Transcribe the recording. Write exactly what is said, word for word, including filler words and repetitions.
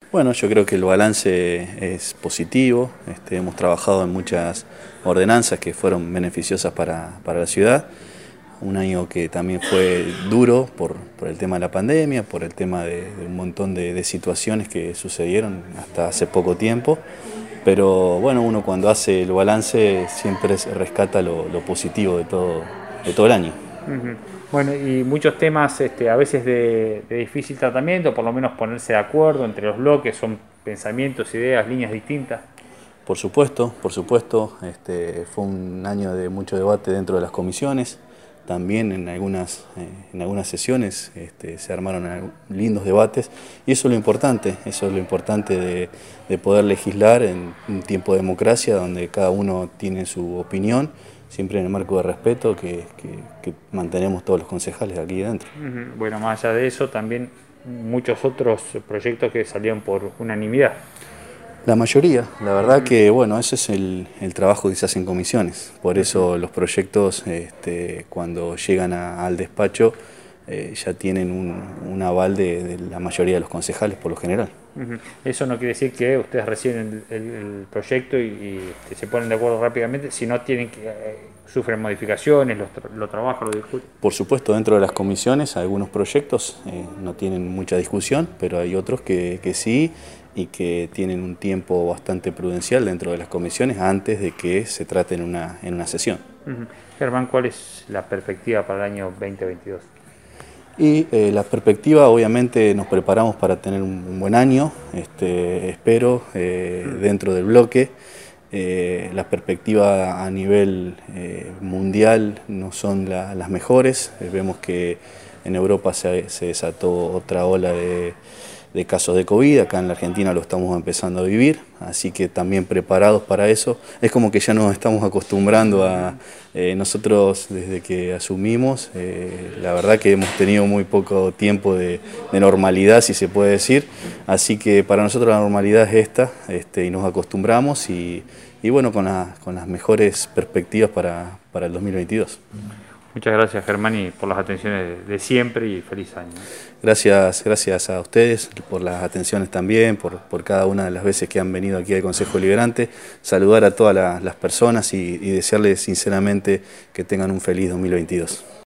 Bueno, yo creo que el balance es positivo. Este, hemos trabajado en muchas ordenanzas que fueron beneficiosas para, para la ciudad. Un año que también fue duro por, por el tema de la pandemia, por el tema de, de un montón de, de situaciones que sucedieron hasta hace poco tiempo. Pero bueno, uno cuando hace el balance siempre rescata lo, lo positivo de todo, de todo el año. Uh-huh. Bueno, y muchos temas este, a veces de, de difícil tratamiento, por lo menos ponerse de acuerdo entre los bloques, son pensamientos, ideas, líneas distintas. Por supuesto, por supuesto, este, fue un año de mucho debate dentro de las comisiones. También en algunas, eh, en algunas sesiones este, se armaron lindos debates y eso es lo importante, eso es lo importante de, de poder legislar en un tiempo de democracia donde cada uno tiene su opinión, siempre en el marco de respeto que, que, que mantenemos todos los concejales aquí dentro. Uh-huh. Bueno, más allá de eso, también muchos otros proyectos que salieron por unanimidad. La mayoría, la verdad que bueno, ese es el, el trabajo que se hace en comisiones, por eso los proyectos este, cuando llegan a, al despacho eh, ya tienen un, un aval de, de la mayoría de los concejales por lo general. Uh-huh. Eso no quiere decir que ustedes reciben el, el, el proyecto y, y que se ponen de acuerdo rápidamente, sino tienen que eh, sufren modificaciones, lo, lo trabajan, lo discuten. Por supuesto, dentro de las comisiones algunos proyectos eh, no tienen mucha discusión, pero hay otros que, que sí y que tienen un tiempo bastante prudencial dentro de las comisiones antes de que se trate en una, en una sesión. Uh-huh. Germán, ¿cuál es la perspectiva para el año veinte veintidós? Y eh, la perspectiva, obviamente nos preparamos para tener un, un buen año, este, espero, eh, dentro del bloque. Eh, las perspectivas a nivel eh, mundial no son la, las mejores. Eh, vemos que en Europa se, se desató otra ola de, de casos de COVID, acá en la Argentina lo estamos empezando a vivir, así que también preparados para eso. Es como que ya nos estamos acostumbrando a... Eh, nosotros desde que asumimos, eh, la verdad que hemos tenido muy poco tiempo de, de normalidad, si se puede decir, así que para nosotros la normalidad es esta, este, y nos acostumbramos y, y bueno, con, la, con las mejores perspectivas para, para el dos mil veintidós. Muchas gracias, Germán, y por las atenciones de siempre y feliz año. Gracias, gracias a ustedes por las atenciones también, por, por cada una de las veces que han venido aquí al Consejo Deliberante. Saludar a todas las, las personas y, y desearles sinceramente que tengan un feliz dos mil veintidós.